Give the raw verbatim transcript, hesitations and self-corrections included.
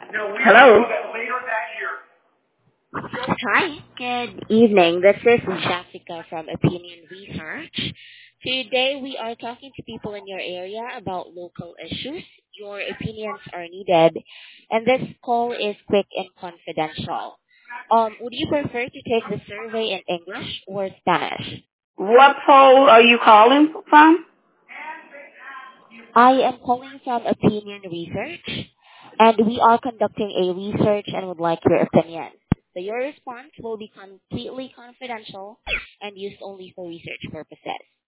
Hello. Hi, good evening. This is Jessica from Opinion Research. Today we are talking to people in your area about local issues. Your opinions are needed, and this call is quick and confidential. Um, would you prefer to take the survey in English or Spanish? What poll are you calling from? I am calling from Opinion Research, and we are conducting a research and would like your opinion. So your response will be completely confidential and used only for research purposes.